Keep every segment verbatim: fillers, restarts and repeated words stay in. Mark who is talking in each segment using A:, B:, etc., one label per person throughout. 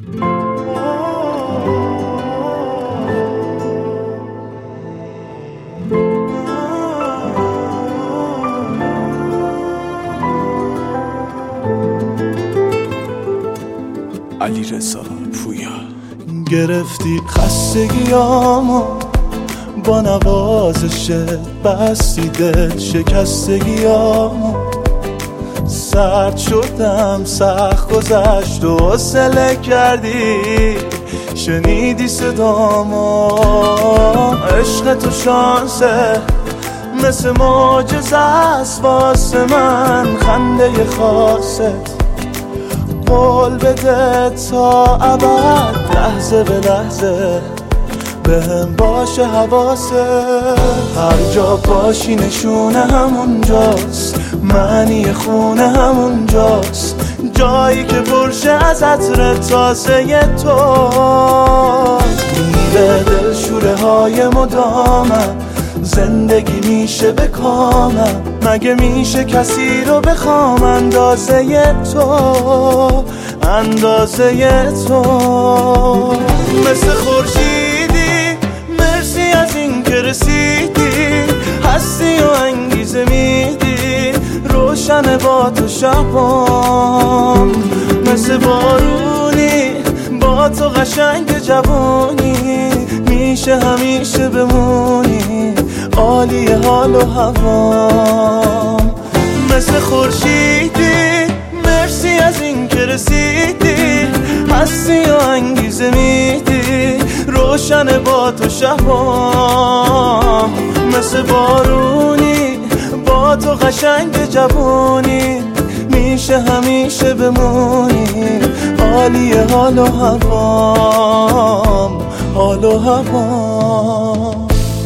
A: علیرضا پویا.
B: گرفتی خستگیامو با نوازشت، بستی دل شکستگیامو، سرد شدم سخت گذشت و حوصله کردی، شنیدی صدامو. عشق تو شانسه مثل معجزه است واسه من، خنده خاصت قول بده تا ابد، لحظه به لحظه بهم باشه حواسه. هر جا باشی نشونه همونجاست، معنی خونه همونجاست، جایی که پرشه از عطر تازه تو. میره دل شوره های مدامم، زندگی میشه به کامم، مگه میشه کسی رو بخوام اندازه تو، اندازه تو. مثل خورشیدی مرسی از این که رسیدی، هستی و انگیزه میدی، روشن با تو شبام. مثل بارونی با تو قشنگ جوانی، میشه همیشه بمونی، عالی حال و هوام. مثل خورشیدی مرسی از این که رسیدی، هستی و انگیزه میدی، روشن با تو شبام. مثل بارونی با تو قشنگ جوانی، میشه همیشه بمونی، عالی حال و هوام، حال و هوام.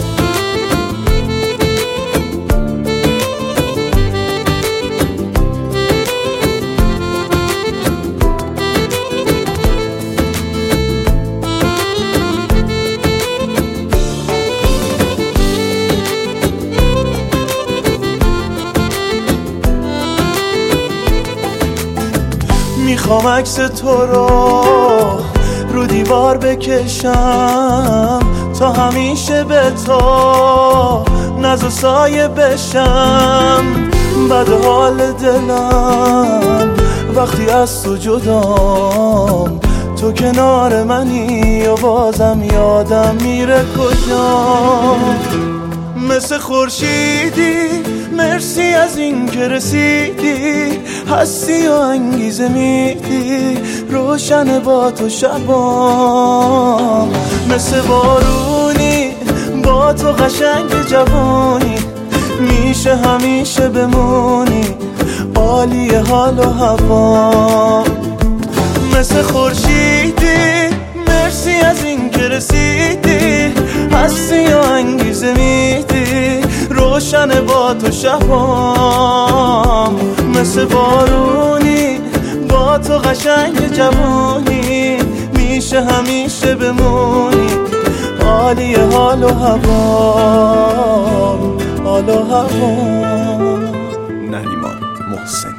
B: میخوام عکس تو رو رو دیوار بکشم، تا همیشه به تو ناز و سایه بشم. بد حال دلم وقتی از تو جدام، تو کنار منی و بازم یادم میره کجام. مثل خورشیدی مرسی از این که رسیدی، هستی و انگیزه میدی، روشن با تو شبام. مثل بارونی با تو قشنگ جوانی، میشه همیشه بمونی، عالی حال و هوام. مثل خورشیدی مرسی از این که رسیدی، هستی و انگیزه میدی، روشن با تو شبام. مثل بارونی با تو قشنگ جوانی، میشه همیشه بمونی، عالی حال و هوام، حال و هوام.
A: نریمان محسن.